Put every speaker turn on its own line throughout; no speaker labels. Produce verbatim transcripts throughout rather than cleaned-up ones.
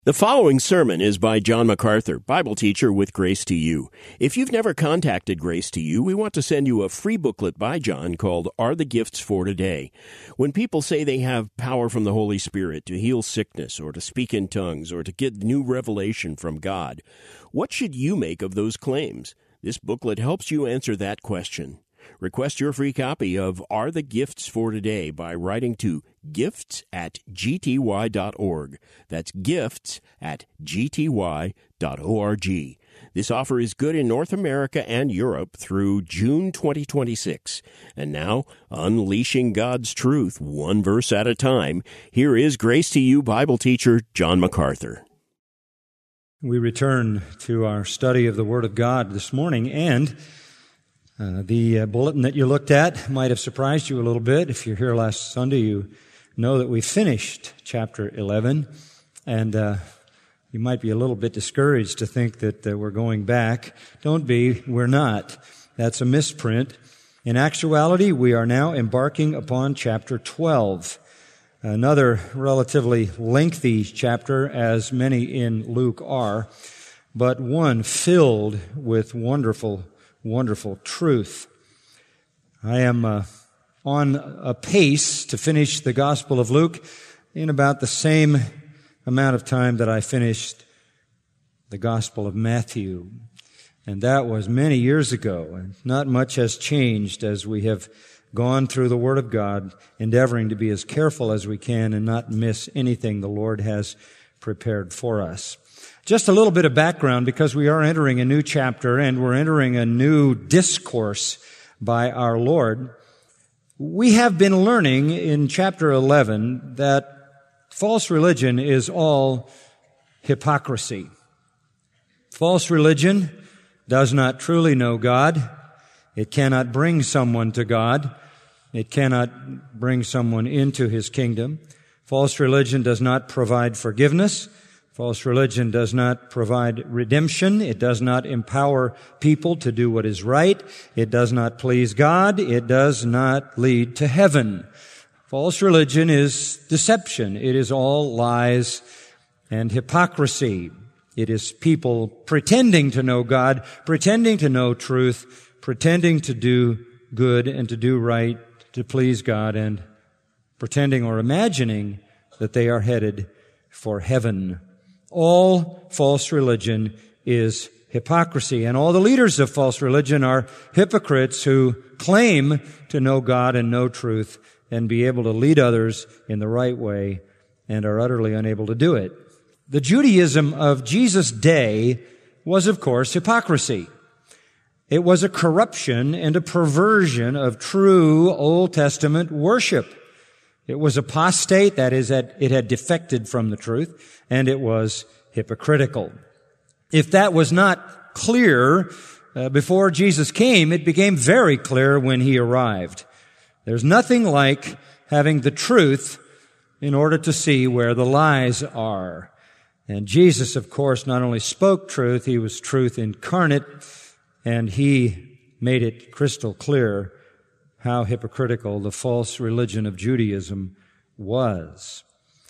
The following sermon is by John MacArthur, Bible teacher with Grace to You. If you've never contacted Grace to You, we want to send you a free booklet by John called Are the Gifts for Today? When people say they have power from the Holy Spirit to heal sickness or to speak in tongues or to get new revelation from God, what should you make of those claims? This booklet helps you answer that question. Request your free copy of Are the Gifts for Today by writing to gifts at g t y dot org. That's gifts at g t y dot org. This offer is good in North America and Europe through June twenty twenty-six. And now, unleashing God's truth one verse at a time, here is Grace to You Bible teacher John MacArthur.
We return to our study of the Word of God this morning, and Uh, the uh, bulletin that you looked at might have surprised you a little bit. If you're here last Sunday, you know that we finished chapter eleven, and uh, you might be a little bit discouraged to think that uh, we're going back. Don't be. We're not. That's a misprint. In actuality, we are now embarking upon chapter twelve, another relatively lengthy chapter, as many in Luke are, but one filled with wonderful wonderful truth. I am uh, on a pace to finish the Gospel of Luke in about the same amount of time that I finished the Gospel of Matthew. And that was many years ago. And not much has changed as we have gone through the Word of God, endeavoring to be as careful as we can and not miss anything the Lord has prepared for us. Just a little bit of background, because we are entering a new chapter and we're entering a new discourse by our Lord. We have been learning in chapter eleven that false religion is all hypocrisy. False religion does not truly know God. It cannot bring someone to God. It cannot bring someone into His kingdom. False religion does not provide forgiveness. False religion does not provide redemption. It does not empower people to do what is right. It does not please God. It does not lead to heaven. False religion is deception. It is all lies and hypocrisy. It is people pretending to know God, pretending to know truth, pretending to do good and to do right, to please God, and pretending or imagining that they are headed for heaven. All false religion is hypocrisy, and all the leaders of false religion are hypocrites who claim to know God and know truth and be able to lead others in the right way and are utterly unable to do it. The Judaism of Jesus' day was, of course, hypocrisy. It was a corruption and a perversion of true Old Testament worship. It was apostate, that is, that it had defected from the truth, and it was hypocritical. If that was not clear uh, before Jesus came, it became very clear when He arrived. There's nothing like having the truth in order to see where the lies are. And Jesus, of course, not only spoke truth, He was truth incarnate, and He made it crystal clear how hypocritical the false religion of Judaism was.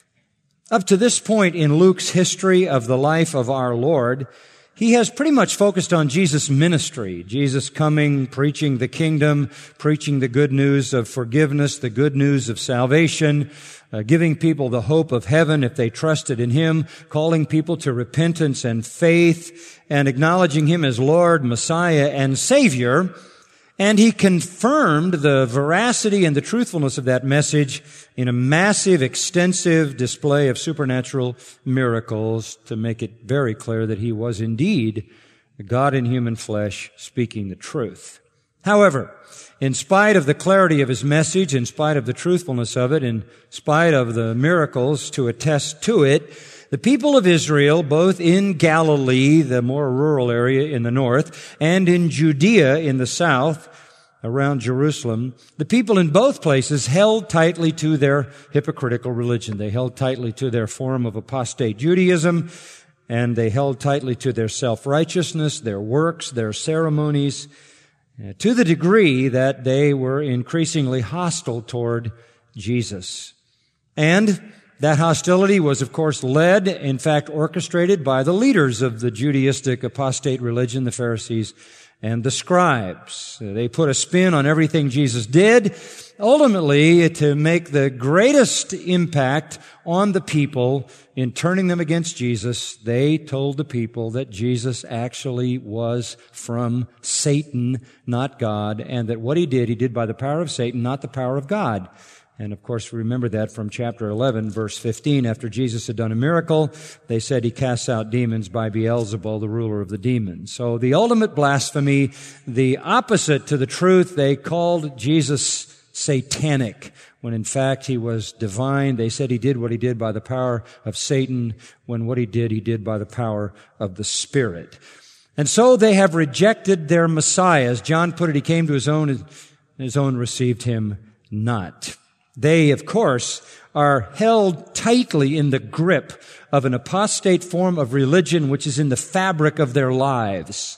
Up to this point in Luke's history of the life of our Lord, he has pretty much focused on Jesus' ministry. Jesus coming, preaching the kingdom, preaching the good news of forgiveness, the good news of salvation, uh, giving people the hope of heaven if they trusted in Him, calling people to repentance and faith, and acknowledging Him as Lord, Messiah, and Savior. And He confirmed the veracity and the truthfulness of that message in a massive, extensive display of supernatural miracles to make it very clear that He was indeed God in human flesh speaking the truth. However, in spite of the clarity of His message, in spite of the truthfulness of it, in spite of the miracles to attest to it, the people of Israel, both in Galilee, the more rural area in the north, and in Judea in the south, around Jerusalem, the people in both places held tightly to their hypocritical religion. They held tightly to their form of apostate Judaism, and they held tightly to their self-righteousness, their works, their ceremonies, to the degree that they were increasingly hostile toward Jesus. And That hostility was, of course, led, in fact, orchestrated by the leaders of the Judaistic apostate religion, the Pharisees and the scribes. They put a spin on everything Jesus did, ultimately to make the greatest impact on the people in turning them against Jesus. They told the people that Jesus actually was from Satan, not God, and that what he did, he did by the power of Satan, not the power of God. And of course, remember that from chapter eleven, verse fifteen. After Jesus had done a miracle, they said he casts out demons by Beelzebul, the ruler of the demons. So the ultimate blasphemy, the opposite to the truth, they called Jesus satanic, when in fact he was divine. They said he did what he did by the power of Satan, when what he did, he did by the power of the Spirit. And so they have rejected their Messiah. As John put it, he came to his own, and his own received him not. They, of course, are held tightly in the grip of an apostate form of religion which is in the fabric of their lives.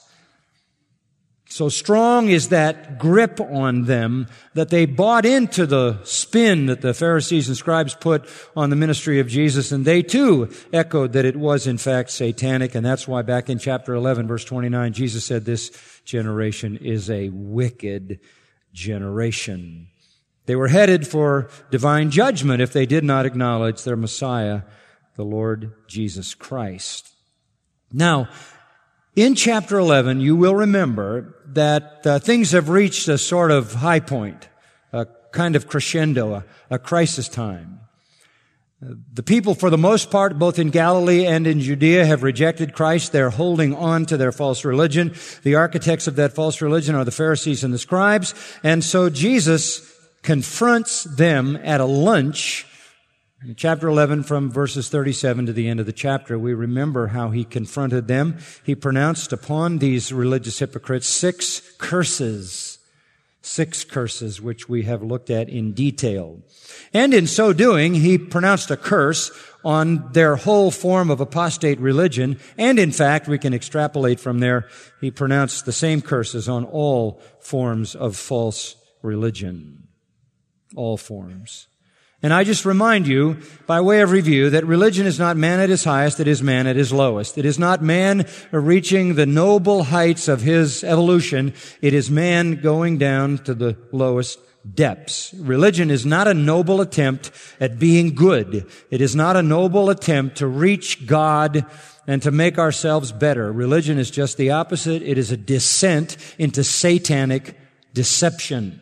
So strong is that grip on them that they bought into the spin that the Pharisees and scribes put on the ministry of Jesus, and they too echoed that it was in fact satanic, and that's why back in chapter eleven, verse twenty-nine, Jesus said, "This generation is a wicked generation." They were headed for divine judgment if they did not acknowledge their Messiah, the Lord Jesus Christ. Now, in chapter eleven, you will remember that uh, things have reached a sort of high point, a kind of crescendo, a, a crisis time. Uh, the people, for the most part, both in Galilee and in Judea, have rejected Christ. They're holding on to their false religion. The architects of that false religion are the Pharisees and the scribes. And so Jesus confronts them at a lunch. In chapter eleven, from verses thirty-seven to the end of the chapter, we remember how he confronted them. He pronounced upon these religious hypocrites six curses. Six curses, which we have looked at in detail. And in so doing, he pronounced a curse on their whole form of apostate religion. And in fact, we can extrapolate from there, he pronounced the same curses on all forms of false religion. All forms. And I just remind you, by way of review, that religion is not man at his highest, it is man at his lowest. It is not man reaching the noble heights of his evolution, it is man going down to the lowest depths. Religion is not a noble attempt at being good. It is not a noble attempt to reach God and to make ourselves better. Religion is just the opposite. It is a descent into satanic deception.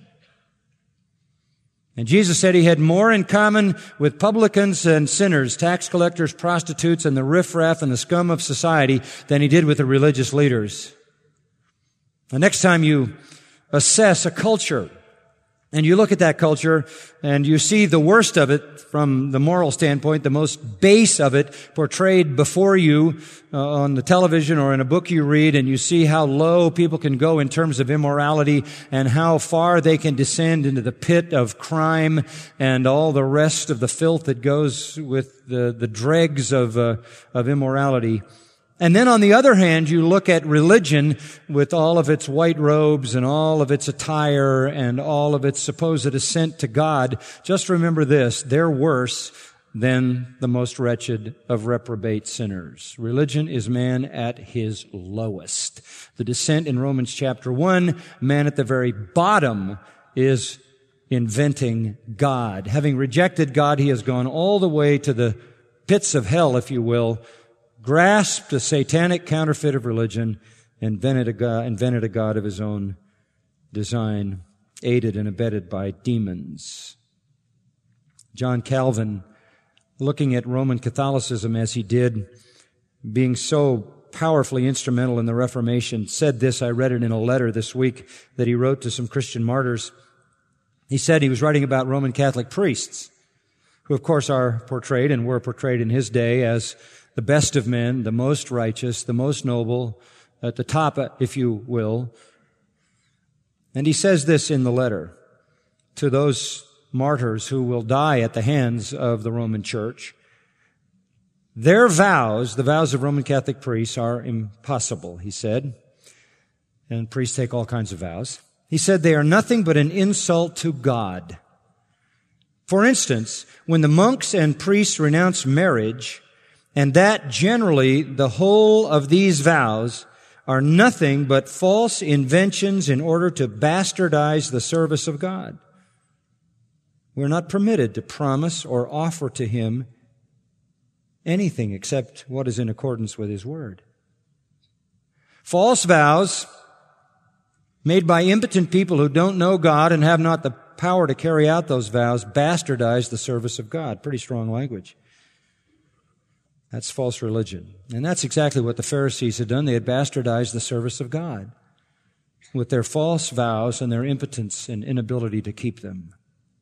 And Jesus said he had more in common with publicans and sinners, tax collectors, prostitutes, and the riffraff and the scum of society than he did with the religious leaders. The next time you assess a culture, and you look at that culture, and you see the worst of it from the moral standpoint, the most base of it portrayed before you uh, on the television or in a book you read, and you see how low people can go in terms of immorality and how far they can descend into the pit of crime and all the rest of the filth that goes with the, the dregs of, uh, of immorality. And then on the other hand, you look at religion with all of its white robes and all of its attire and all of its supposed ascent to God. Just remember this, they're worse than the most wretched of reprobate sinners. Religion is man at his lowest. The descent in Romans chapter one, man at the very bottom is inventing God. Having rejected God, he has gone all the way to the pits of hell, if you will, grasped a satanic counterfeit of religion, invented a God, invented a God of his own design, aided and abetted by demons. John Calvin, looking at Roman Catholicism as he did, being so powerfully instrumental in the Reformation, said this. I read it in a letter this week that he wrote to some Christian martyrs. He said he was writing about Roman Catholic priests, who of course are portrayed and were portrayed in his day as the best of men, the most righteous, the most noble, at the top, if you will. And he says this in the letter to those martyrs who will die at the hands of the Roman Church. Their vows, the vows of Roman Catholic priests, are impossible, he said. And priests take all kinds of vows. He said they are nothing but an insult to God. For instance, when the monks and priests renounce marriage, and that generally the whole of these vows are nothing but false inventions in order to bastardize the service of God. We're not permitted to promise or offer to Him anything except what is in accordance with His Word. False vows made by impotent people who don't know God and have not the power to carry out those vows bastardize the service of God. Pretty strong language. That's false religion. And that's exactly what the Pharisees had done. They had bastardized the service of God with their false vows and their impotence and inability to keep them.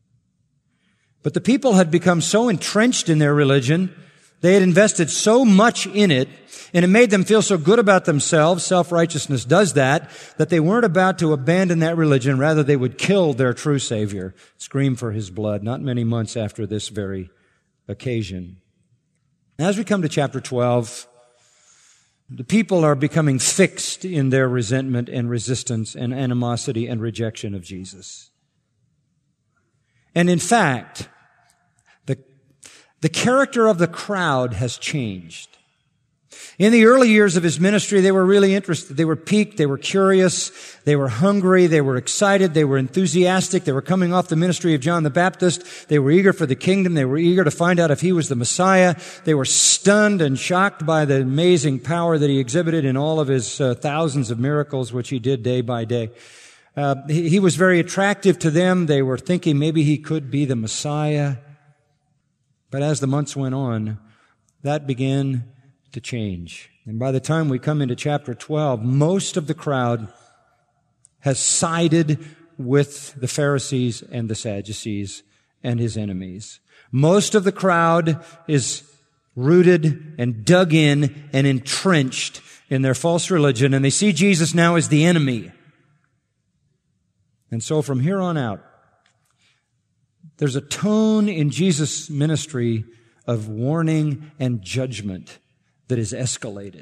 But the people had become so entrenched in their religion, they had invested so much in it, and it made them feel so good about themselves, self-righteousness does that, that they weren't about to abandon that religion. Rather, they would kill their true Savior, scream for His blood, not many months after this very occasion. As we come to chapter twelve, the people are becoming fixed in their resentment and resistance and animosity and rejection of Jesus. And in fact, the, the character of the crowd has changed. In the early years of His ministry, they were really interested. They were piqued. They were curious. They were hungry. They were excited. They were enthusiastic. They were coming off the ministry of John the Baptist. They were eager for the kingdom. They were eager to find out if He was the Messiah. They were stunned and shocked by the amazing power that He exhibited in all of His uh, thousands of miracles, which He did day by day. Uh, he, he was very attractive to them. They were thinking maybe He could be the Messiah. But as the months went on, that began to change. And by the time we come into chapter twelve, most of the crowd has sided with the Pharisees and the Sadducees and His enemies. Most of the crowd is rooted and dug in and entrenched in their false religion, and they see Jesus now as the enemy. And so from here on out, there's a tone in Jesus' ministry of warning and judgment that is escalated.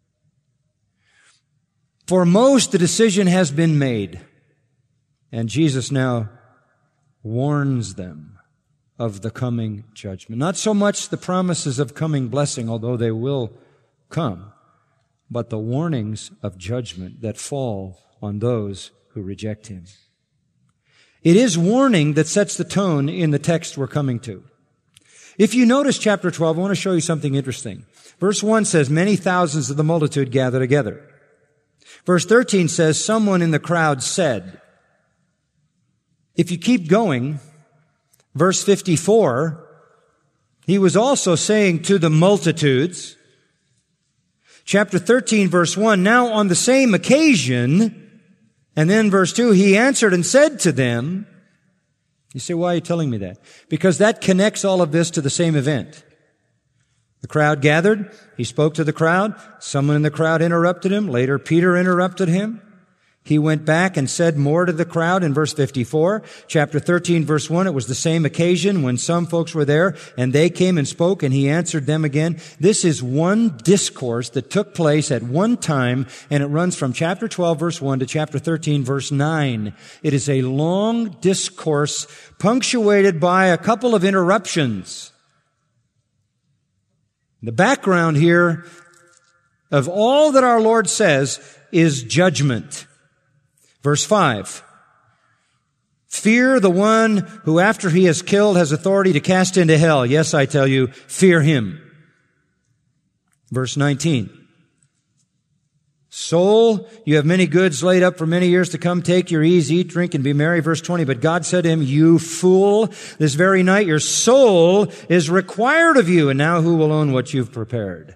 For most, the decision has been made, and Jesus now warns them of the coming judgment. Not so much the promises of coming blessing, although they will come, but the warnings of judgment that fall on those who reject Him. It is warning that sets the tone in the text we're coming to. If you notice chapter twelve, I want to show you something interesting. Verse one says, many thousands of the multitude gather together. Verse thirteen says, someone in the crowd said. If you keep going, verse fifty-four, He was also saying to the multitudes. Chapter thirteen, verse one, now on the same occasion, and then verse two, He answered and said to them. You say, why are you telling me that? Because that connects all of this to the same event. The crowd gathered. He spoke to the crowd. Someone in the crowd interrupted Him. Later, Peter interrupted Him. He went back and said more to the crowd in verse fifty-four. Chapter thirteen, verse one, it was the same occasion when some folks were there, and they came and spoke, and He answered them again. This is one discourse that took place at one time, and it runs from chapter twelve, verse one to chapter thirteen, verse nine. It is a long discourse punctuated by a couple of interruptions. The background here of all that our Lord says is judgment. Verse five, fear the one who after he has killed has authority to cast into hell. Yes, I tell you, fear him. Verse nineteen, soul, you have many goods laid up for many years to come. Take your ease, eat, drink, and be merry. Verse twenty, but God said to him, you fool, this very night your soul is required of you, and now who will own what you've prepared?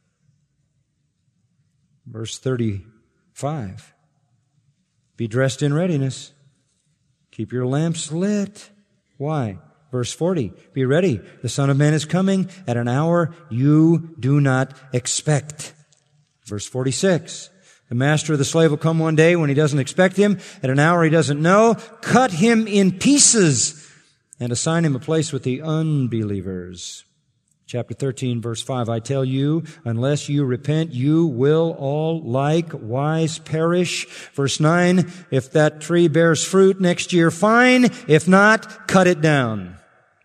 Verse thirty-five, be dressed in readiness. Keep your lamps lit. Why? Verse forty, be ready. The Son of Man is coming at an hour you do not expect. Verse forty-six, the master of the slave will come one day when he doesn't expect him, at an hour he doesn't know, cut him in pieces and assign him a place with the unbelievers. Chapter thirteen, verse five, I tell you, unless you repent, you will all likewise perish. Verse nine, if that tree bears fruit next year, fine. If not, cut it down.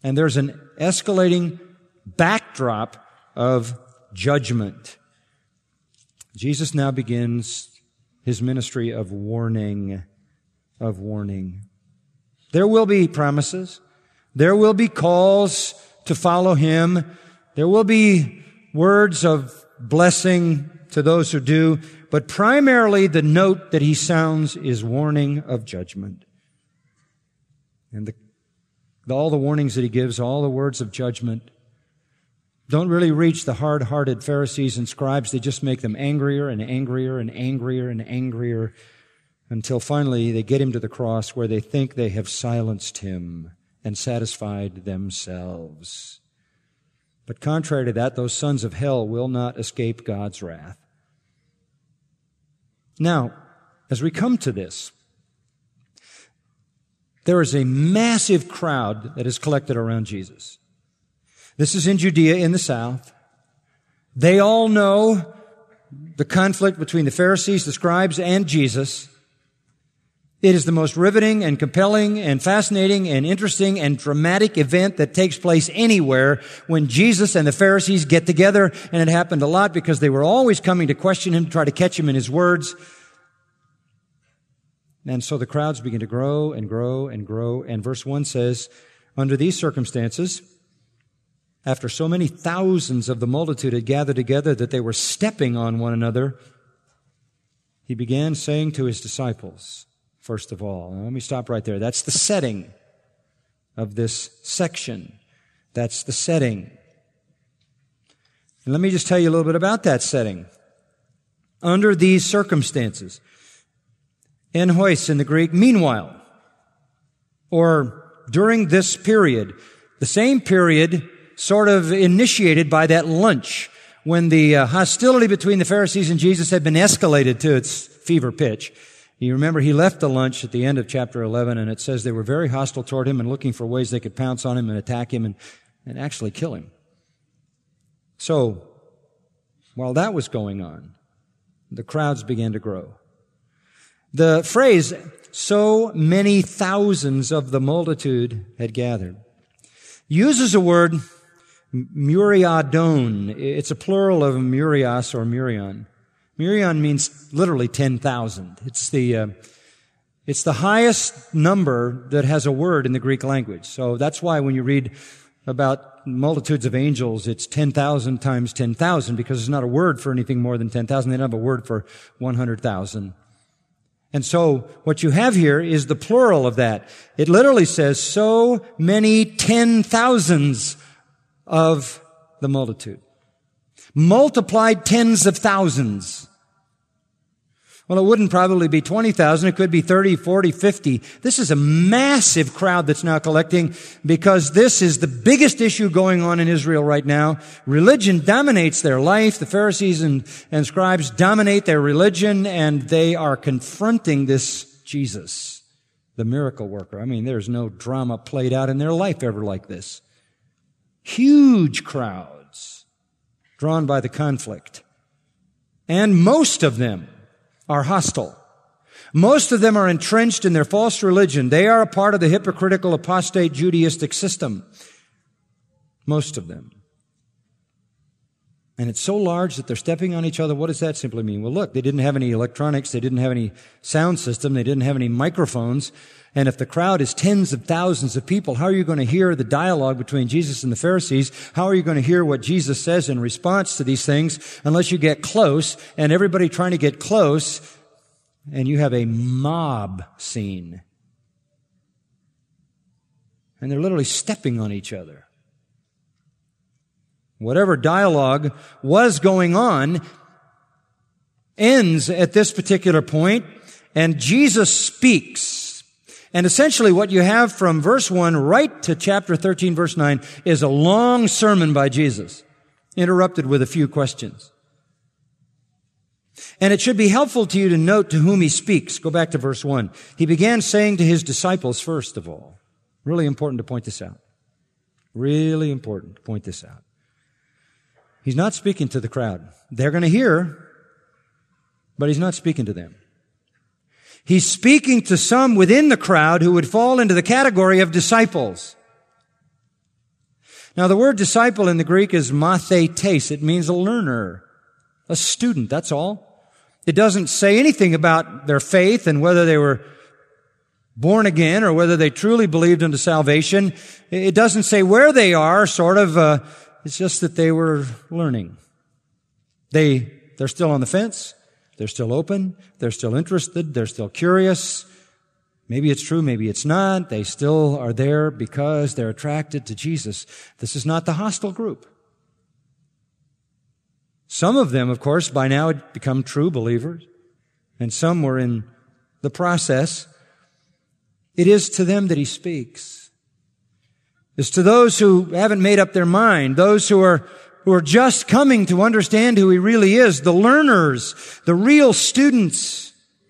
And there's an escalating backdrop of judgment. Jesus now begins his ministry of warning, of warning. There will be promises. There will be calls to follow him. There will be words of blessing to those who do. But primarily the note that he sounds is warning of judgment. And the, all the warnings that he gives, all the words of judgment, don't really reach the hard-hearted Pharisees and scribes. They just make them angrier and angrier and angrier and angrier until finally they get him to the cross where they think they have silenced him and satisfied themselves. But contrary to that, those sons of hell will not escape God's wrath. Now, as we come to this, there is a massive crowd that is collected around Jesus. This is in Judea in the south. They all know the conflict between the Pharisees, the scribes, and Jesus. It is the most riveting and compelling and fascinating and interesting and dramatic event that takes place anywhere when Jesus and the Pharisees get together. And it happened a lot because they were always coming to question him, to try to catch him in his words. And so the crowds begin to grow and grow and grow. And verse one says, under these circumstances, after so many thousands of the multitude had gathered together that they were stepping on one another, he began saying to his disciples, first of all, now let me stop right there. That's the setting of this section. That's the setting. And let me just tell you a little bit about that setting. Under these circumstances, en hois in the Greek, meanwhile, or during this period, the same period sort of initiated by that lunch when the uh, hostility between the Pharisees and Jesus had been escalated to its fever pitch. You remember he left the lunch at the end of chapter eleven, and it says they were very hostile toward him and looking for ways they could pounce on him and attack him and, and actually kill him. So, while that was going on, the crowds began to grow. The phrase, so many thousands of the multitude had gathered, uses a word, muriadon. It's a plural of murias or murion. Murion means literally ten thousand. It's the, uh, it's the highest number that has a word in the Greek language. So that's why when you read about multitudes of angels, it's ten thousand times ten thousand, because there's not a word for anything more than ten thousand. They don't have a word for one hundred thousand. And so what you have here is the plural of that. It literally says so many ten thousands of the multitude. Multiplied tens of thousands. Well, it wouldn't probably be twenty thousand. It could be thirty, forty, fifty. This is a massive crowd that's now collecting because this is the biggest issue going on in Israel right now. Religion dominates their life. The Pharisees and, and scribes dominate their religion, and they are confronting this Jesus, the miracle worker. I mean, there's no drama played out in their life ever like this. Huge crowds drawn by the conflict. And most of them are hostile. Most of them are entrenched in their false religion. They are a part of the hypocritical apostate Judaistic system. Most of them. And it's so large that they're stepping on each other. What does that simply mean? Well, look, they didn't have any electronics. They didn't have any sound system. They didn't have any microphones. And if the crowd is tens of thousands of people, how are you going to hear the dialogue between Jesus and the Pharisees? How are you going to hear what Jesus says in response to these things unless you get close and everybody trying to get close and you have a mob scene? And they're literally stepping on each other. Whatever dialogue was going on ends at this particular point, and Jesus speaks. And essentially what you have from verse one right to chapter thirteen, verse nine, is a long sermon by Jesus, interrupted with a few questions. And it should be helpful to you to note to whom he speaks. Go back to verse one. He began saying to his disciples, first of all. Really important to point this out. Really important to point this out. He's not speaking to the crowd. They're going to hear, but he's not speaking to them. He's speaking to some within the crowd who would fall into the category of disciples. Now, the word disciple in the Greek is mathetes. It means a learner, a student, that's all. It doesn't say anything about their faith and whether they were born again or whether they truly believed unto salvation. It doesn't say where they are, sort of. Uh, it's just that they were learning. They, they're still on the fence. They're still open. They're still interested. They're still curious. Maybe it's true, maybe it's not. They still are there because they're attracted to Jesus. This is not the hostile group. Some of them, of course, by now had become true believers, and some were in the process. It is to them that he speaks. It's to those who haven't made up their mind, those who are who are just coming to understand who he really is, the learners, the real students.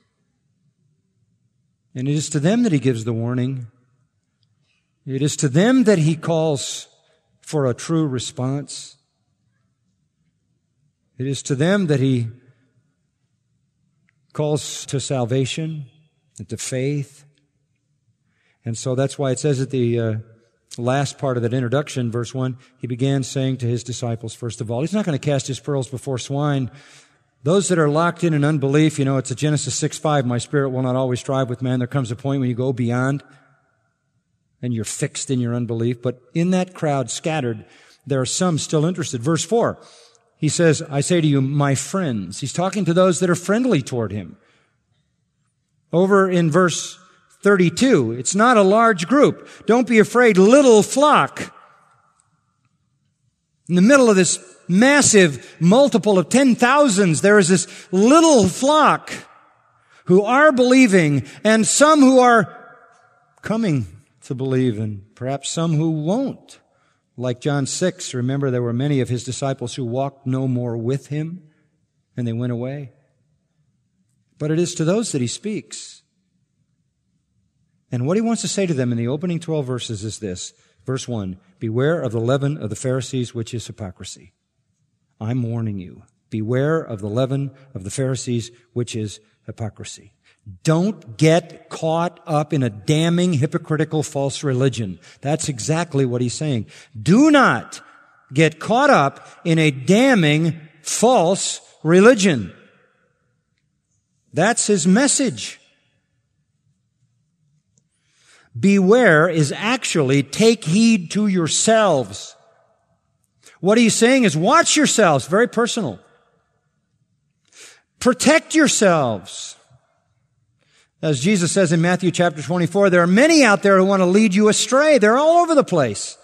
And it is to them that he gives the warning. It is to them that he calls for a true response. It is to them that he calls to salvation and to faith. And so that's why it says at the uh, last part of that introduction, verse one, he began saying to his disciples, first of all, he's not going to cast his pearls before swine. Those that are locked in in unbelief, you know, it's a Genesis six five, my spirit will not always strive with man. There comes a point when you go beyond and you're fixed in your unbelief. But in that crowd scattered, there are some still interested. Verse four, he says, I say to you, my friends. He's talking to those that are friendly toward him. Over in verse thirty-two, it's not a large group. Don't be afraid, little flock. In the middle of this massive multiple of ten thousands, there is this little flock who are believing, and some who are coming to believe, and perhaps some who won't. Like John six, remember there were many of his disciples who walked no more with him, and they went away. But it is to those that he speaks. And what he wants to say to them in the opening twelve verses is this. Verse one, beware of the leaven of the Pharisees, which is hypocrisy. I'm warning you. Beware of the leaven of the Pharisees, which is hypocrisy. Don't get caught up in a damning, hypocritical, false religion. That's exactly what he's saying. Do not get caught up in a damning, false religion. That's his message. Beware is actually take heed to yourselves. What he's saying is watch yourselves, very personal. Protect yourselves. As Jesus says in Matthew chapter twenty-four, there are many out there who want to lead you astray. They're all over the place.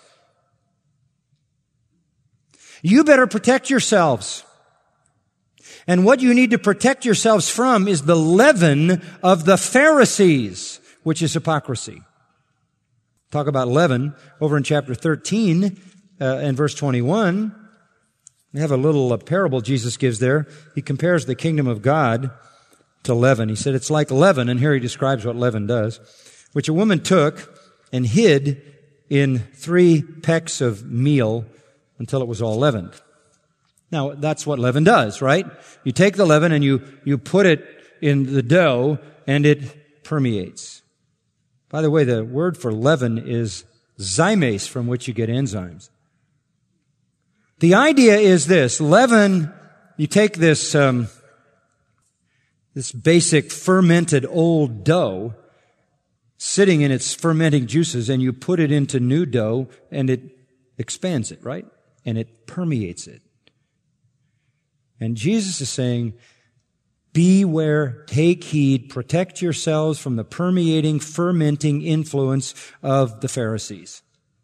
You better protect yourselves. And what you need to protect yourselves from is the leaven of the Pharisees, which is hypocrisy. Talk about leaven over in chapter thirteen uh, and verse twenty-one. We have a little uh, parable Jesus gives there. He compares the kingdom of God to leaven. He said it's like leaven, and here he describes what leaven does, which a woman took and hid in three pecks of meal until it was all leavened. Now, that's what leaven does, right? You take the leaven and you, you put it in the dough and it permeates. By the way, the word for leaven is zymase, from which you get enzymes. The idea is this. Leaven, you take this, um, this basic fermented old dough sitting in its fermenting juices, and you put it into new dough and it expands it, right? And it permeates it. And Jesus is saying, beware, take heed, protect yourselves from the permeating, fermenting influence of the Pharisees.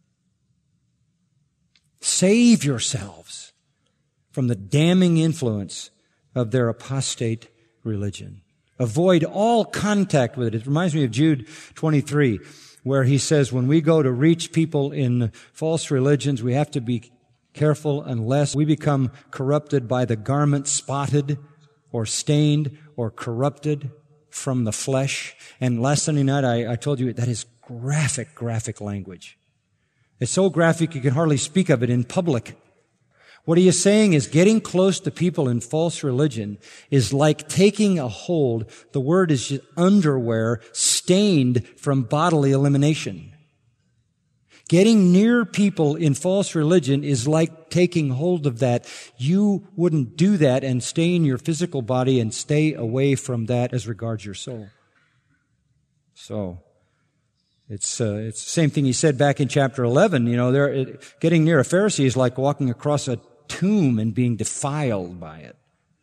Save yourselves from the damning influence of their apostate religion. Avoid all contact with it. It reminds me of Jude twenty-three, where he says when we go to reach people in false religions, we have to be careful unless we become corrupted by the garment spotted or stained or corrupted from the flesh. And last Sunday night, I, I told you that is graphic, graphic language. It's so graphic you can hardly speak of it in public. What he is saying is getting close to people in false religion is like taking a hold. The word is just underwear stained from bodily elimination. Getting near people in false religion is like taking hold of that. You wouldn't do that and stay in your physical body and stay away from that as regards your soul. So, it's uh, it's the same thing he said back in chapter eleven. You know, there, it, getting near a Pharisee is like walking across a tomb and being defiled by it.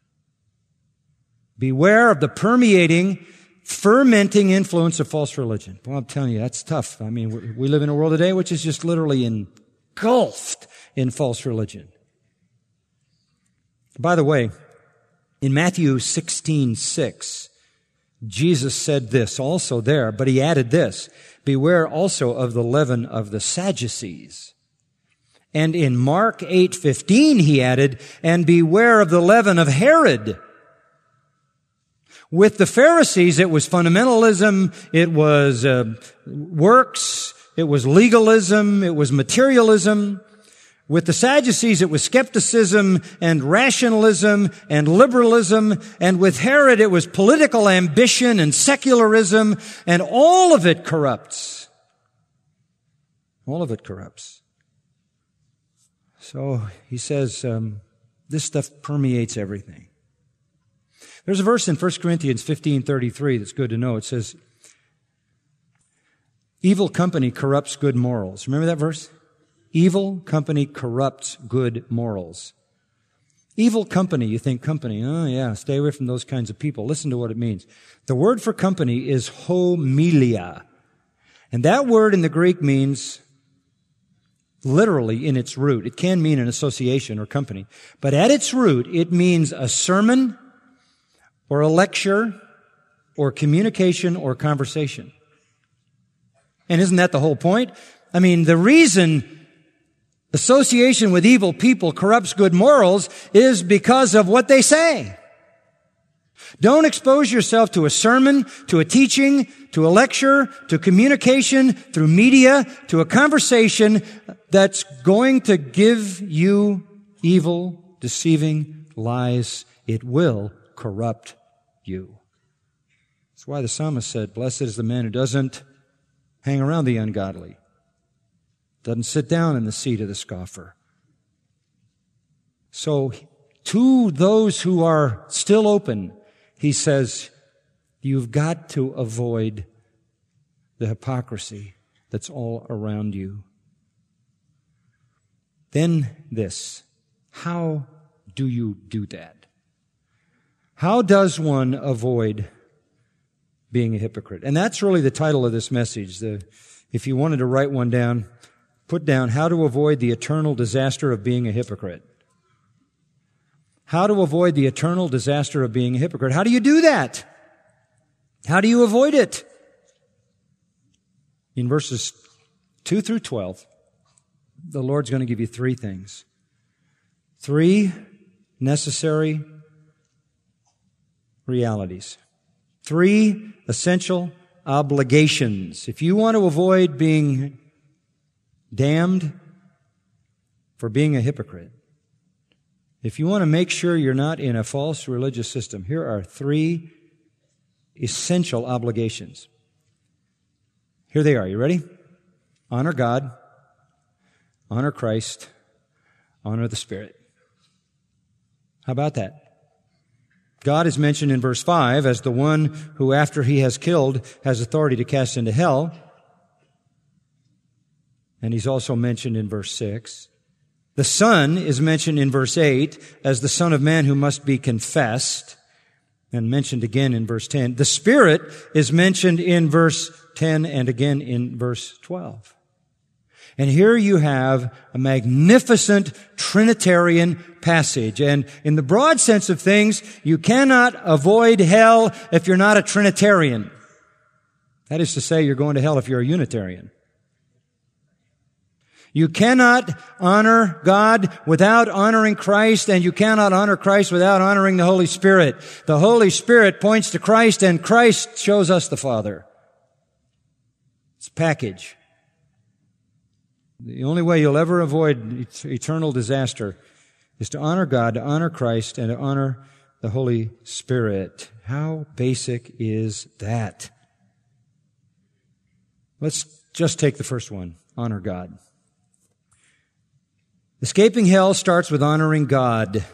Beware of the permeating, fermenting influence of false religion. Well, I'm telling you, that's tough. I mean, we live in a world today which is just literally engulfed in false religion. By the way, in Matthew sixteen six, Jesus said this also there, but he added this, beware also of the leaven of the Sadducees. And in Mark eight fifteen, he added, and beware of the leaven of Herod. With the Pharisees, it was fundamentalism, it was uh, works, it was legalism, it was materialism. With the Sadducees, it was skepticism and rationalism and liberalism. And with Herod, it was political ambition and secularism. And all of it corrupts. All of it corrupts. So he says, um, this stuff permeates everything. There's a verse in First Corinthians fifteen thirty-three that's good to know. It says, evil company corrupts good morals. Remember that verse? Evil company corrupts good morals. Evil company, you think company, oh yeah, stay away from those kinds of people. Listen to what it means. The word for company is homilia. And that word in the Greek means, literally in its root, it can mean an association or company, but at its root, it means a sermon or a lecture or communication or conversation. And isn't that the whole point? I mean, the reason association with evil people corrupts good morals is because of what they say. Don't expose yourself to a sermon, to a teaching, to a lecture, to communication, through media, to a conversation that's going to give you evil, deceiving lies. It will corrupt you. That's why the psalmist said, blessed is the man who doesn't hang around the ungodly, doesn't sit down in the seat of the scoffer. So, to those who are still open, he says, you've got to avoid the hypocrisy that's all around you. Then this, how do you do that? How does one avoid being a hypocrite? And that's really the title of this message. The, if you wanted to write one down, put down how to avoid the eternal disaster of being a hypocrite. How to avoid the eternal disaster of being a hypocrite. How do you do that? How do you avoid it? In verses two through twelve, the Lord's going to give you three things. Three necessary realities. Three essential obligations. If you want to avoid being damned for being a hypocrite, if you want to make sure you're not in a false religious system, here are three essential obligations. Here they are. You ready? Honor God, honor Christ, honor the Spirit. How about that? God is mentioned in verse five as the one who, after he has killed, has authority to cast into hell. And he's also mentioned in verse six. The Son is mentioned in verse eight as the Son of Man who must be confessed, and mentioned again in verse ten. The Spirit is mentioned in verse ten and again in verse twelve. And here you have a magnificent Trinitarian passage. And in the broad sense of things, you cannot avoid hell if you're not a Trinitarian. That is to say, you're going to hell if you're a Unitarian. You cannot honor God without honoring Christ, and you cannot honor Christ without honoring the Holy Spirit. The Holy Spirit points to Christ, and Christ shows us the Father. It's a package. The only way you'll ever avoid eternal disaster is to honor God, to honor Christ, and to honor the Holy Spirit. How basic is that? Let's just take the first one. honor God. Escaping hell starts with honoring God.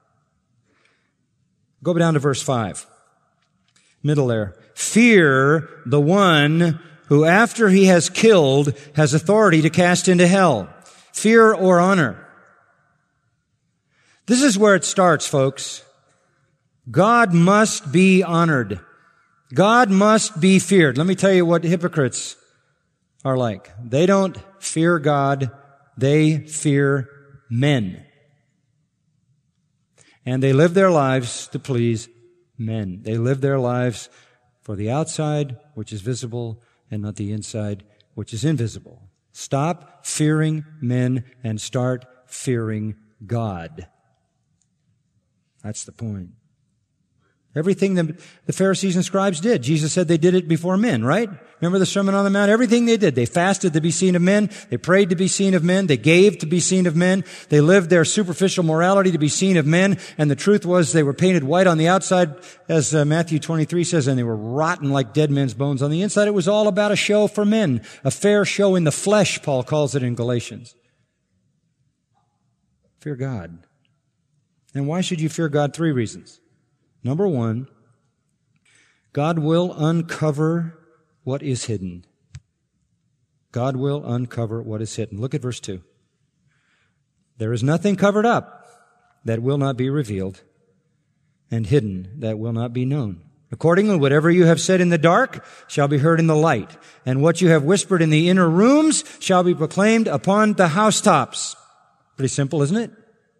Go down to verse five. Middle there. Fear the one who after he has killed has authority to cast into hell. Fear or honor. This is where it starts, folks. God must be honored. God must be feared. Let me tell you what hypocrites are like. They don't fear God. They fear men. And they live their lives to please men. They live their lives for the outside, which is visible, and not the inside, which is invisible. Stop fearing men and start fearing God. That's the point. Everything the, the Pharisees and scribes did, Jesus said they did it before men, right? Remember the Sermon on the Mount? Everything they did. They fasted to be seen of men. They prayed to be seen of men. They gave to be seen of men. They lived their superficial morality to be seen of men. And the truth was they were painted white on the outside, as uh, Matthew twenty-three says, and they were rotten like dead men's bones on the inside. It was all about a show for men. A fair show in the flesh, Paul calls it in Galatians. Fear God. And why should you fear God? Three reasons. Number one, God will uncover what is hidden. God will uncover what is hidden. Look at verse two. There is nothing covered up that will not be revealed, and hidden that will not be known. Accordingly, whatever you have said in the dark shall be heard in the light, and what you have whispered in the inner rooms shall be proclaimed upon the housetops. Pretty simple, isn't it?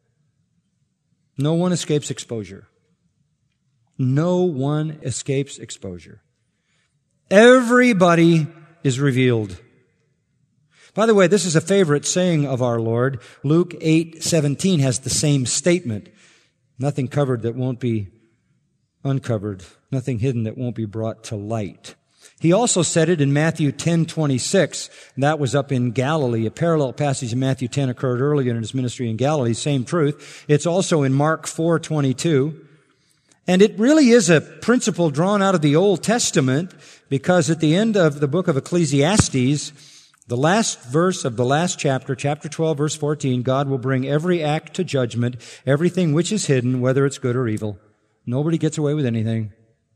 No one escapes exposure. No one escapes exposure. Everybody is revealed. By the way, this is a favorite saying of our Lord. Luke eight seventeen has the same statement. Nothing covered that won't be uncovered. Nothing hidden that won't be brought to light. He also said it in Matthew ten twenty-six. That was up in Galilee. A parallel passage in Matthew ten occurred earlier in his ministry in Galilee. Same truth. It's also in Mark four twenty-two. And it really is a principle drawn out of the Old Testament, because at the end of the book of Ecclesiastes, the last verse of the last chapter, chapter twelve, verse fourteen, God will bring every act to judgment, everything which is hidden, whether it's good or evil. Nobody gets away with anything.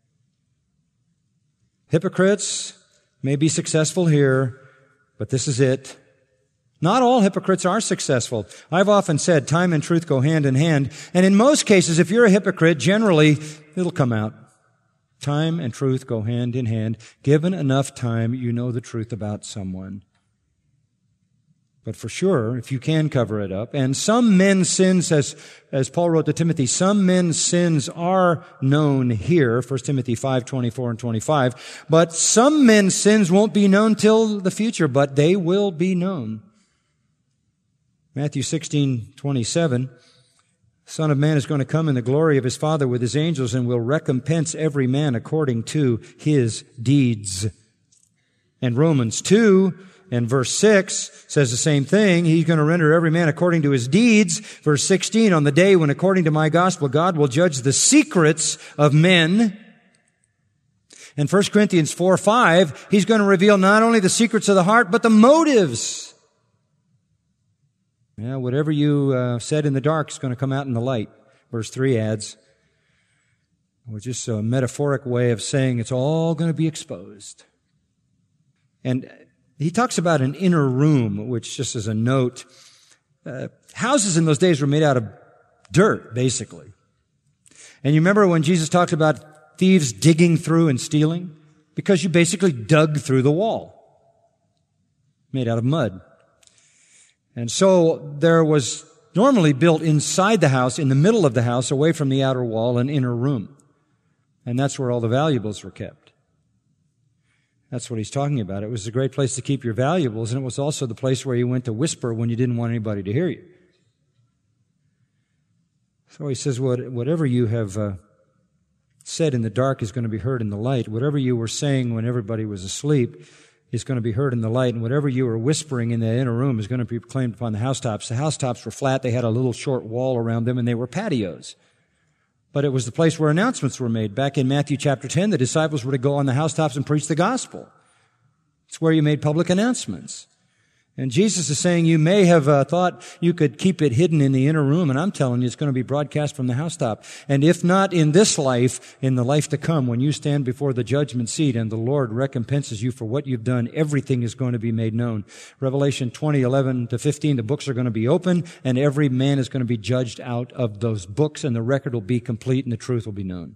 Hypocrites may be successful here, but this is it. Not all hypocrites are successful. I've often said time and truth go hand in hand. And in most cases, if you're a hypocrite, generally, it'll come out. Time and truth go hand in hand. Given enough time, you know the truth about someone. But for sure, if you can cover it up, and some men's sins, as, as Paul wrote to Timothy, some men's sins are known here, First Timothy five twenty-four and twenty-five, but some men's sins won't be known till the future, but they will be known. Matthew sixteen twenty-seven, Son of Man is going to come in the glory of his Father with his angels and will recompense every man according to his deeds. And Romans two and verse six says the same thing. He's going to render every man according to his deeds. Verse sixteen, on the day when according to my gospel God will judge the secrets of men. And First Corinthians four five, he's going to reveal not only the secrets of the heart, but the motives. Yeah, whatever you uh, said in the dark is going to come out in the light. Verse three adds, which is a metaphoric way of saying it's all going to be exposed. And he talks about an inner room, which, just as a note, uh, houses in those days were made out of dirt, basically. And you remember when Jesus talked about thieves digging through and stealing? Because you basically dug through the wall, made out of mud. And so there was normally built inside the house, in the middle of the house, away from the outer wall, an inner room. And that's where all the valuables were kept. That's what he's talking about. It was a great place to keep your valuables, and it was also the place where you went to whisper when you didn't want anybody to hear you. So he says, whatever you have uh, said in the dark is going to be heard in the light. Whatever you were saying when everybody was asleep is going to be heard in the light, and whatever you were whispering in the inner room is going to be proclaimed upon the housetops. The housetops were flat. They had a little short wall around them, and they were patios. But it was the place where announcements were made. Back in Matthew chapter ten, the disciples were to go on the housetops and preach the gospel. It's where you made public announcements. And Jesus is saying you may have uh, thought you could keep it hidden in the inner room, and I'm telling you it's going to be broadcast from the housetop. And if not in this life, in the life to come, when you stand before the judgment seat and the Lord recompenses you for what you've done, everything is going to be made known. Revelation twenty, eleven to fifteen, the books are going to be open, and every man is going to be judged out of those books, and the record will be complete, and the truth will be known.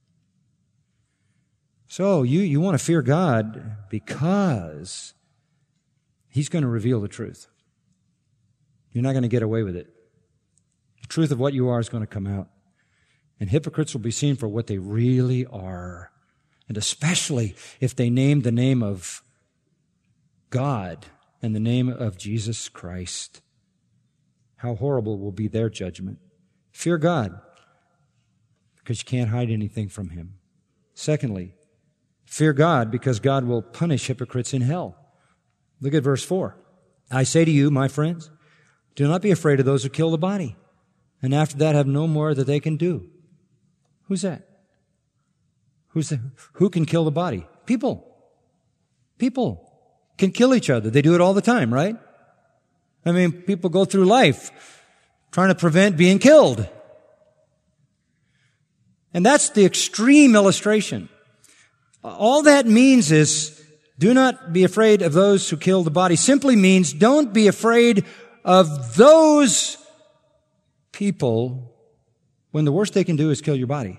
So you, you want to fear God because He's going to reveal the truth. You're not going to get away with it. The truth of what you are is going to come out. And hypocrites will be seen for what they really are. And especially if they name the name of God and the name of Jesus Christ. How horrible will be their judgment. Fear God, because you can't hide anything from Him. Secondly, fear God because God will punish hypocrites in hell. Look at verse four. I say to you, my friends, do not be afraid of those who kill the body, and after that have no more that they can do. Who's that? Who's the, who can kill the body? People. People can kill each other. They do it all the time, right? I mean, people go through life trying to prevent being killed. And that's the extreme illustration. All that means is, do not be afraid of those who kill the body. Simply means don't be afraid of those people when the worst they can do is kill your body.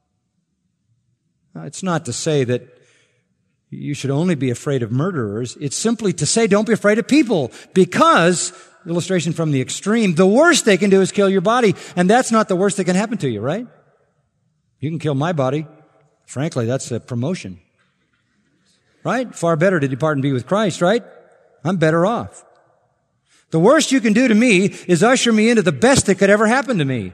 Now, it's not to say that you should only be afraid of murderers. It's simply to say don't be afraid of people because, illustration from the extreme, the worst they can do is kill your body, and that's not the worst that can happen to you, right? You can kill my body. Frankly, that's a promotion. Right? Far better to depart and be with Christ, right? I'm better off. The worst you can do to me is usher me into the best that could ever happen to me.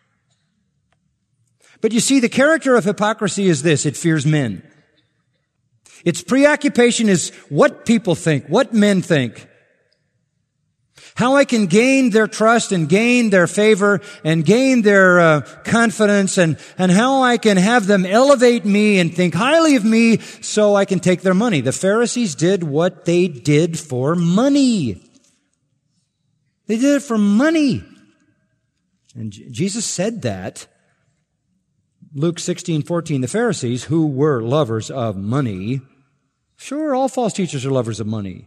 But you see, the character of hypocrisy is this. It fears men. Its preoccupation is what people think, what men think. How I can gain their trust and gain their favor and gain their uh, confidence and, and how I can have them elevate me and think highly of me so I can take their money. The Pharisees did what they did for money. They did it for money. And J- Jesus said that. Luke sixteen fourteen, the Pharisees, who were lovers of money, sure, all false teachers are lovers of money.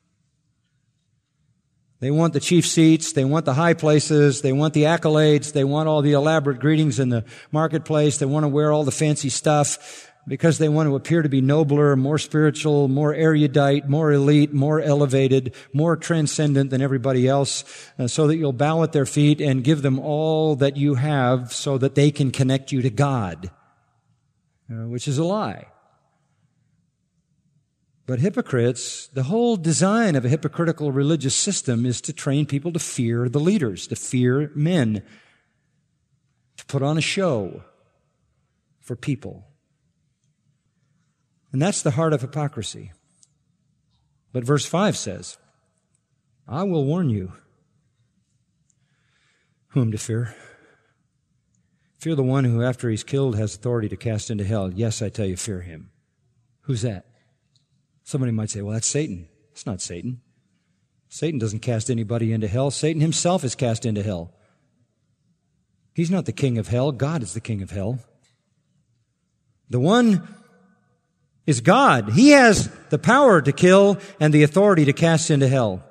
They want the chief seats, they want the high places, they want the accolades, they want all the elaborate greetings in the marketplace, they want to wear all the fancy stuff because they want to appear to be nobler, more spiritual, more erudite, more elite, more elevated, more transcendent than everybody else, uh, so that you'll bow at their feet and give them all that you have so that they can connect you to God, uh, which is a lie. But hypocrites, the whole design of a hypocritical religious system is to train people to fear the leaders, to fear men, to put on a show for people. And that's the heart of hypocrisy. But verse five says, I will warn you whom to fear. Fear the one who after he's killed has authority to cast into hell. Yes, I tell you, fear him. Who's that? Somebody might say, well, that's Satan. It's not Satan. Satan doesn't cast anybody into hell. Satan himself is cast into hell. He's not the king of hell. God is the king of hell. The one is God. He has the power to kill and the authority to cast into hell.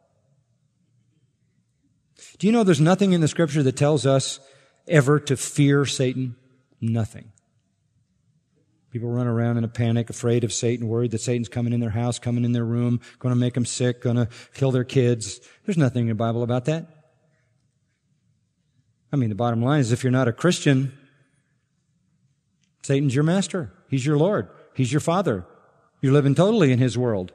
Do you know there's nothing in the Scripture that tells us ever to fear Satan? Nothing. People run around in a panic, afraid of Satan, worried that Satan's coming in their house, coming in their room, going to make them sick, going to kill their kids. There's nothing in the Bible about that. I mean, the bottom line is if you're not a Christian, Satan's your master. He's your Lord. He's your father. You're living totally in his world.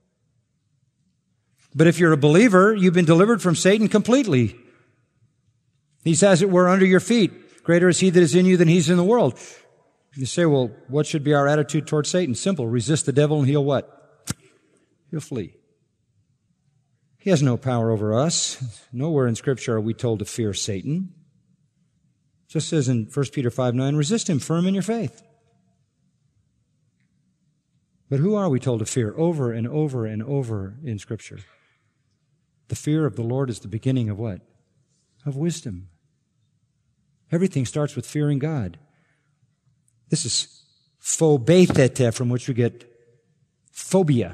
But if you're a believer, you've been delivered from Satan completely. He's, as it were, under your feet. Greater is he that is in you than he's in the world. You say, well, what should be our attitude towards Satan? Simple. Resist the devil and he'll what? He'll flee. He has no power over us. Nowhere in Scripture are we told to fear Satan. It just says in First Peter five nine, resist him firm in your faith. But who are we told to fear? Over and over and over in Scripture. The fear of the Lord is the beginning of what? Of wisdom. Everything starts with fearing God. This is phobethete, from which we get phobia.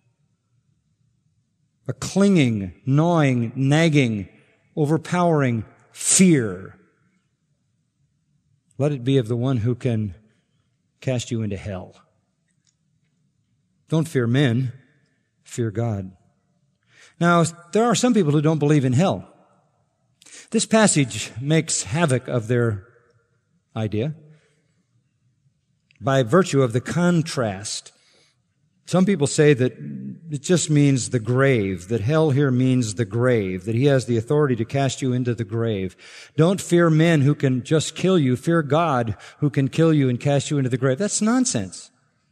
A clinging, gnawing, nagging, overpowering fear. Let it be of the one who can cast you into hell. Don't fear men, fear God. Now, there are some people who don't believe in hell. This passage makes havoc of their idea by virtue of the contrast. Some people say that it just means the grave, that hell here means the grave, that he has the authority to cast you into the grave. Don't fear men who can just kill you. Fear God who can kill you and cast you into the grave. That's nonsense.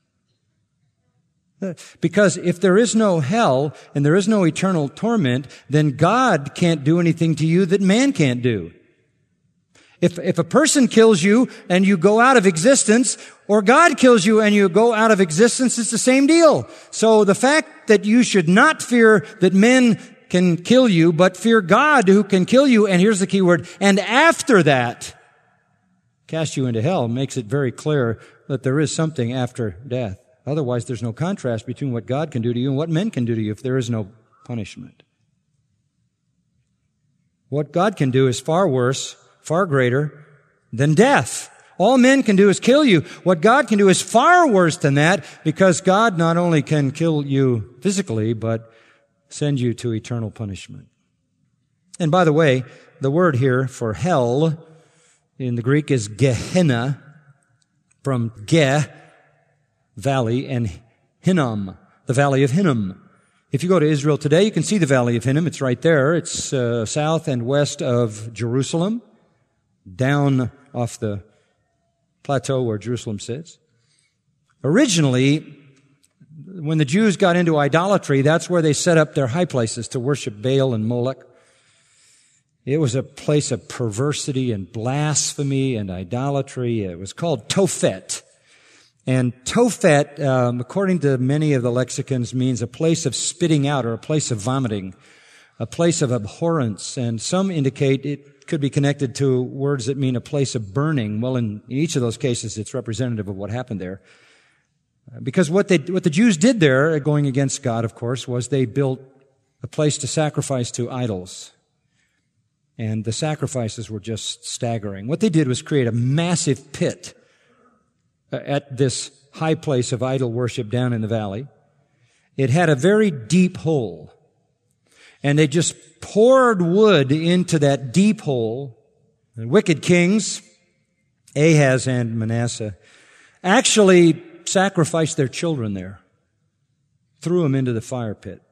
Because if there is no hell and there is no eternal torment, then God can't do anything to you that man can't do. If, if a person kills you and you go out of existence, or God kills you and you go out of existence, it's the same deal. So the fact that you should not fear that men can kill you, but fear God who can kill you, and here's the key word, and after that, cast you into hell, makes it very clear that there is something after death. Otherwise, there's no contrast between what God can do to you and what men can do to you if there is no punishment. What God can do is far worse, far greater than death. All men can do is kill you. What God can do is far worse than that, because God not only can kill you physically, but send you to eternal punishment. And by the way, the word here for hell in the Greek is Gehenna, from Ge, valley, and Hinnom, the valley of Hinnom. If you go to Israel today, you can see the valley of Hinnom. It's right there. It's uh, south and west of Jerusalem, down off the plateau where Jerusalem sits. Originally, when the Jews got into idolatry, that's where they set up their high places to worship Baal and Moloch. It was a place of perversity and blasphemy and idolatry. It was called Tophet. And Tophet, um, according to many of the lexicons, means a place of spitting out or a place of vomiting, a place of abhorrence. And some indicate it could be connected to words that mean a place of burning. Well, in, in each of those cases, it's representative of what happened there. Because what they, what the Jews did there, going against God, of course, was they built a place to sacrifice to idols. And the sacrifices were just staggering. What they did was create a massive pit at this high place of idol worship down in the valley. It had a very deep hole. And they just poured wood into that deep hole. The wicked kings, Ahaz and Manasseh, actually sacrificed their children there, threw them into the fire pit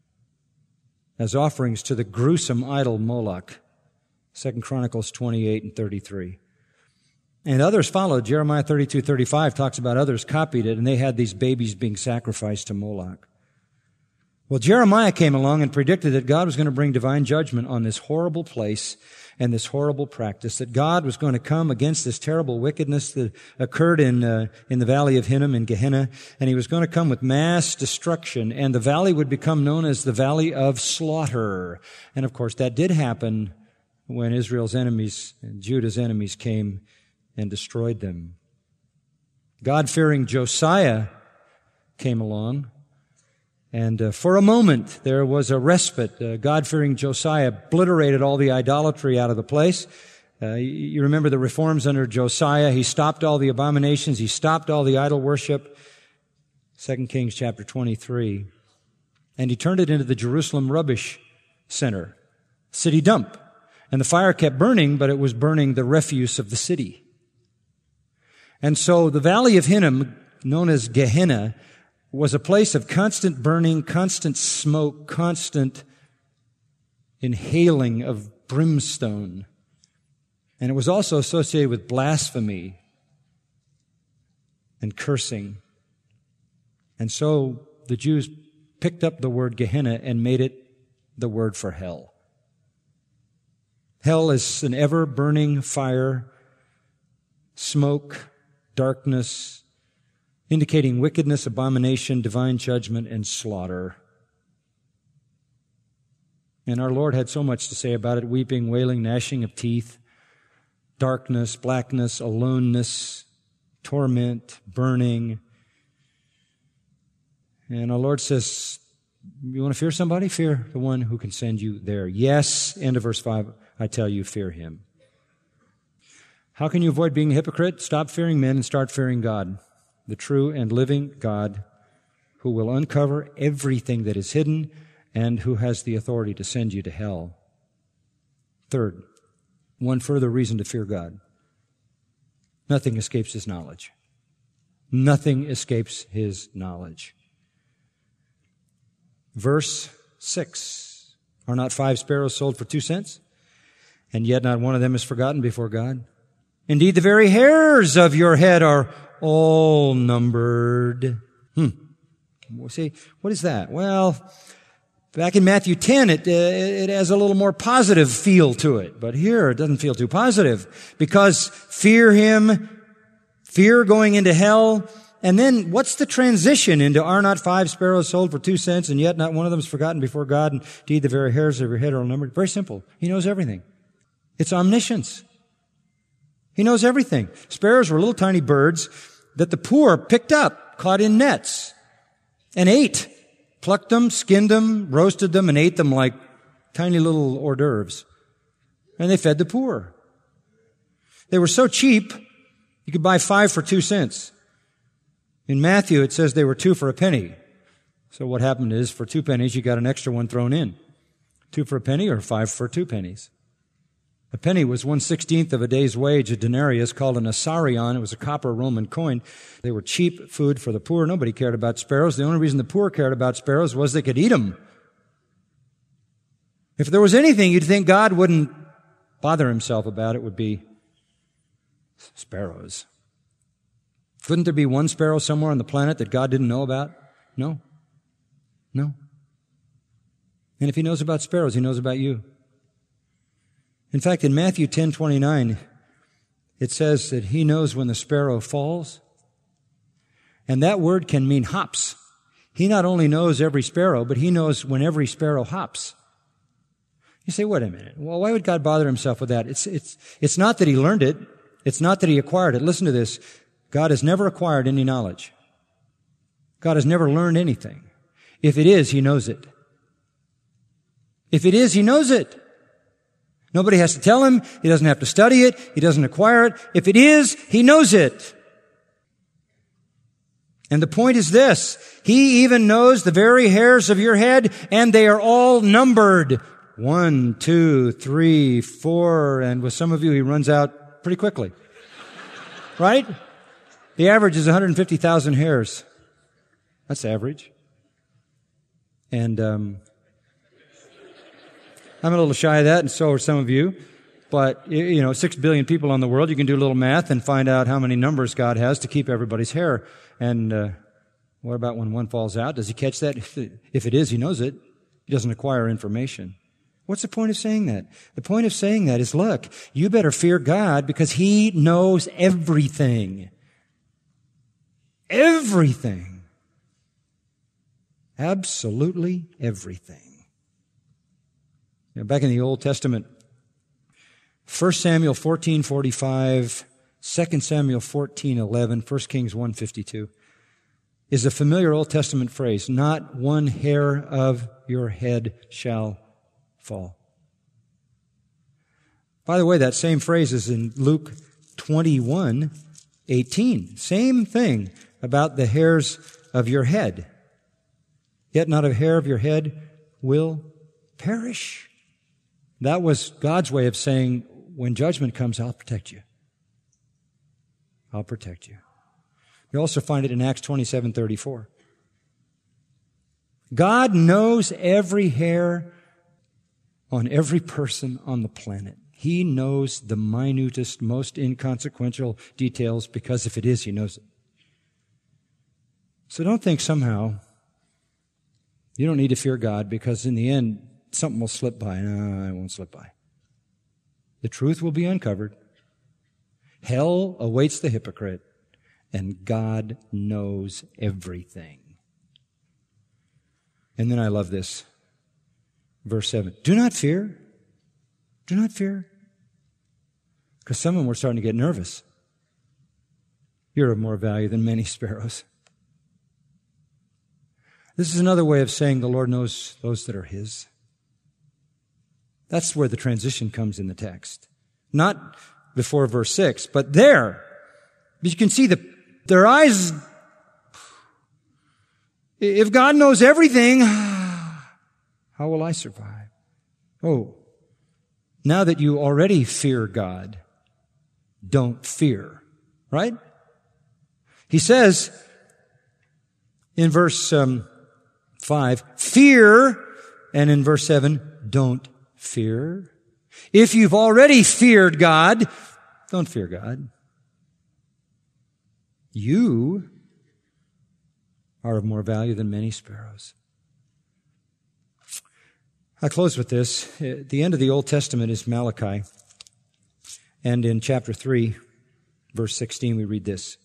as offerings to the gruesome idol Moloch. Second Chronicles twenty-eight and thirty-three. And others followed. Jeremiah thirty-two thirty-five talks about others copied it, and they had these babies being sacrificed to Moloch. Well, Jeremiah came along and predicted that God was going to bring divine judgment on this horrible place and this horrible practice, that God was going to come against this terrible wickedness that occurred in uh, in the valley of Hinnom in Gehenna, and he was going to come with mass destruction, and the valley would become known as the Valley of Slaughter. And of course, that did happen when Israel's enemies and Judah's enemies came and destroyed them. God-fearing Josiah came along, and uh, for a moment there was a respite. Uh, God-fearing Josiah obliterated all the idolatry out of the place. Uh, you remember the reforms under Josiah. He stopped all the abominations. He stopped all the idol worship. Second Kings chapter twenty-three. And he turned it into the Jerusalem rubbish center, city dump. And the fire kept burning, but it was burning the refuse of the city. And so the Valley of Hinnom, known as Gehenna, was a place of constant burning, constant smoke, constant inhaling of brimstone. And it was also associated with blasphemy and cursing. And so the Jews picked up the word Gehenna and made it the word for hell. Hell is an ever-burning fire, smoke, darkness, indicating wickedness, abomination, divine judgment, and slaughter. And our Lord had so much to say about it: weeping, wailing, gnashing of teeth, darkness, blackness, aloneness, torment, burning. And our Lord says, you want to fear somebody? Fear the one who can send you there. Yes, end of verse five, I tell you, fear him. How can you avoid being a hypocrite? Stop fearing men and start fearing God, the true and living God, who will uncover everything that is hidden and who has the authority to send you to hell. Third, one further reason to fear God. Nothing escapes his knowledge. Nothing escapes his knowledge. Verse six, are not five sparrows sold for two cents? And yet not one of them is forgotten before God. Indeed, the very hairs of your head are all numbered. Hmm. See, what is that? Well, back in Matthew ten, it, uh, it has a little more positive feel to it. But here, it doesn't feel too positive. Because fear him, fear going into hell. And then, what's the transition into, are not five sparrows sold for two cents, and yet not one of them is forgotten before God? Indeed, the very hairs of your head are all numbered. Very simple. He knows everything. It's omniscience. He knows everything. Sparrows were little tiny birds that the poor picked up, caught in nets, and ate. Plucked them, skinned them, roasted them, and ate them like tiny little hors d'oeuvres. And they fed the poor. They were so cheap, you could buy five for two cents. In Matthew, it says they were two for a penny. So what happened is, for two pennies, you got an extra one thrown in. Two for a penny or five for two pennies. A penny was one-sixteenth of a day's wage. A denarius, called an assarion, it was a copper Roman coin. They were cheap food for the poor. Nobody cared about sparrows. The only reason the poor cared about sparrows was they could eat them. If there was anything you'd think God wouldn't bother himself about, it would be sparrows. Couldn't there be one sparrow somewhere on the planet that God didn't know about? No. No. And if he knows about sparrows, he knows about you. In fact, in Matthew ten twenty-nine, it says that he knows when the sparrow falls. And that word can mean hops. He not only knows every sparrow, but he knows when every sparrow hops. You say, wait a minute. Well, why would God bother himself with that? It's, it's, it's not that he learned it. It's not that he acquired it. Listen to this. God has never acquired any knowledge. God has never learned anything. If it is, he knows it. If it is, he knows it. Nobody has to tell him. He doesn't have to study it. He doesn't acquire it. If it is, he knows it. And the point is this. He even knows the very hairs of your head, and they are all numbered. One, two, three, four, and with some of you, he runs out pretty quickly. Right? The average is one hundred fifty thousand hairs. That's average. And um, I'm a little shy of that, and so are some of you. But, you know, six billion people on the world, you can do a little math and find out how many numbers God has to keep everybody's hair. And uh, what about when one falls out? Does he catch that? If it is, he knows it. He doesn't acquire information. What's the point of saying that? The point of saying that is, look, you better fear God because he knows everything. Everything. Absolutely everything. You know, back in the Old Testament, First Samuel fourteen forty-five, Second Samuel fourteen eleven, First Kings one fifty-two is a familiar Old Testament phrase. Not one hair of your head shall fall. By the way, that same phrase is in Luke twenty-one eighteen. Same thing about the hairs of your head. Yet not a hair of your head will perish. That was God's way of saying, when judgment comes, I'll protect you. I'll protect you. You also find it in Acts twenty-seven thirty-four. God knows every hair on every person on the planet. He knows the minutest, most inconsequential details because if it is, he knows it. So don't think somehow you don't need to fear God because in the end, something will slip by. No, it won't slip by. The truth will be uncovered. Hell awaits the hypocrite, and God knows everything. And then I love this. verse seven. Do not fear. Do not fear. Because some of them were starting to get nervous. You're of more value than many sparrows. This is another way of saying the Lord knows those that are His. That's where the transition comes in the text. Not before verse six, but there. You can see the, their eyes. If God knows everything, how will I survive? Oh, now that you already fear God, don't fear. Right? He says in verse um, five, fear, and in verse seven, don't fear. If you've already feared God, don't fear God. You are of more value than many sparrows. I close with this. The end of the Old Testament is Malachi. And in chapter three, verse sixteen, we read this.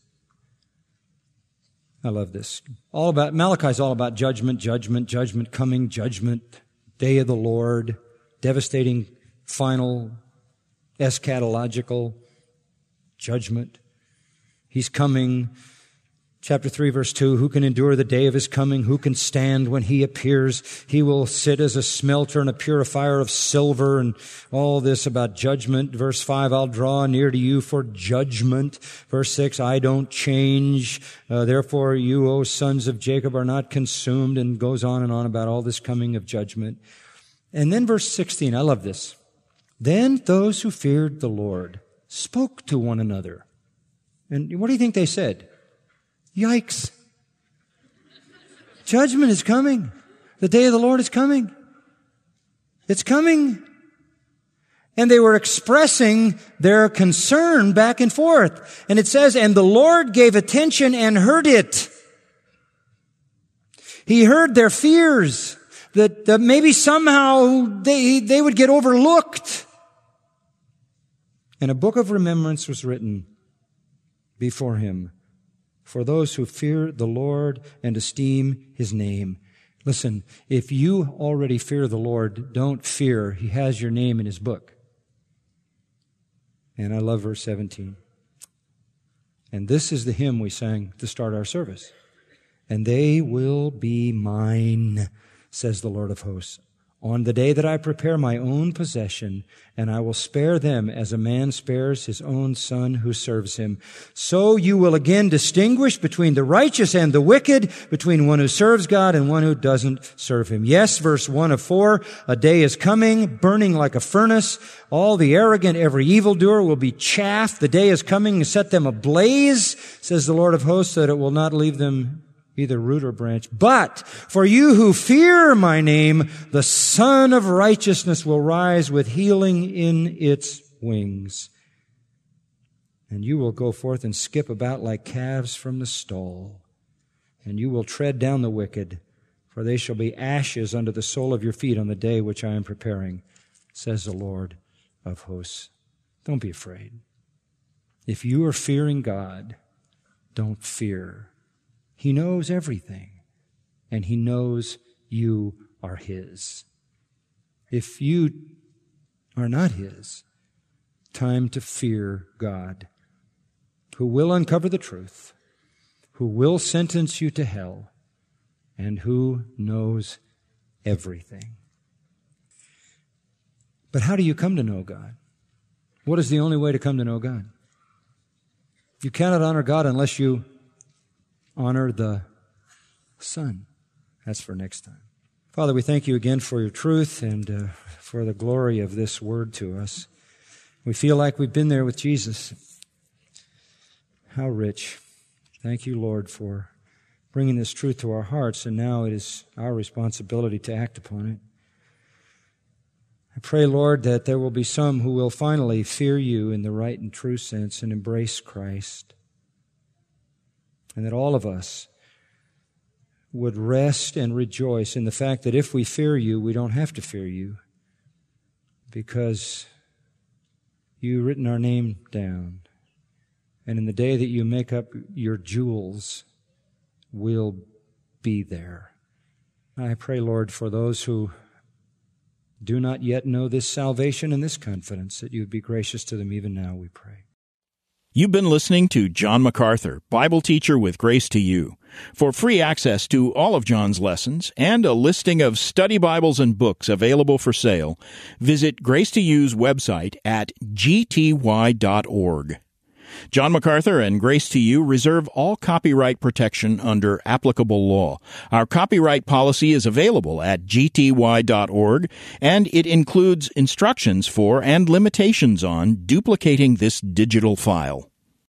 I love this. All about, Malachi is all about judgment, judgment, judgment coming, judgment, day of the Lord, devastating, final, eschatological judgment. He's coming. Chapter three, verse two, who can endure the day of His coming? Who can stand when He appears? He will sit as a smelter and a purifier of silver, and all this about judgment. Verse five, I'll draw near to you for judgment. Verse six, I don't change. Uh, therefore you, O sons of Jacob, are not consumed, and goes on and on about all this coming of judgment. And then verse sixteen, I love this. Then those who feared the Lord spoke to one another. And what do you think they said? Yikes. Judgment is coming. The day of the Lord is coming. It's coming. And they were expressing their concern back and forth. And it says, and the Lord gave attention and heard it. He heard their fears that, that maybe somehow they, they would get overlooked. And a book of remembrance was written before Him for those who fear the Lord and esteem His name. Listen, if you already fear the Lord, don't fear. He has your name in His book. And I love verse seventeen. And this is the hymn we sang to start our service. And they will be mine, says the Lord of hosts, on the day that I prepare my own possession, and I will spare them as a man spares his own son who serves him. So you will again distinguish between the righteous and the wicked, between one who serves God and one who doesn't serve Him. Yes, verse one of four, a day is coming, burning like a furnace. All the arrogant, every evildoer will be chaffed. The day is coming to set them ablaze, says the Lord of hosts, so that it will not leave them either root or branch. But for you who fear my name, the Son of Righteousness will rise with healing in its wings. And you will go forth and skip about like calves from the stall. And you will tread down the wicked, for they shall be ashes under the sole of your feet on the day which I am preparing, says the Lord of hosts. Don't be afraid. If you are fearing God, don't fear. He knows everything, and He knows you are His. If you are not His, time to fear God, who will uncover the truth, who will sentence you to hell, and who knows everything. But how do you come to know God? What is the only way to come to know God? You cannot honor God unless you honor the Son. That's for next time. Father, we thank You again for Your truth and uh, for the glory of this word to us. We feel like we've been there with Jesus. How rich. Thank You, Lord, for bringing this truth to our hearts, and now it is our responsibility to act upon it. I pray, Lord, that there will be some who will finally fear You in the right and true sense and embrace Christ. And that all of us would rest and rejoice in the fact that if we fear You, we don't have to fear You, because You've written our name down. And in the day that You make up Your jewels, we'll be there. I pray, Lord, for those who do not yet know this salvation and this confidence, that you would be gracious to them even now, we pray.
You've been listening to John MacArthur, Bible teacher with Grace to You. For free access to all of John's lessons and a listing of study Bibles and books available for sale, visit Grace to You's website at g t y dot org. John MacArthur and Grace to You reserve all copyright protection under applicable law. Our copyright policy is available at g t y dot org, and it includes instructions for and limitations on duplicating this digital file.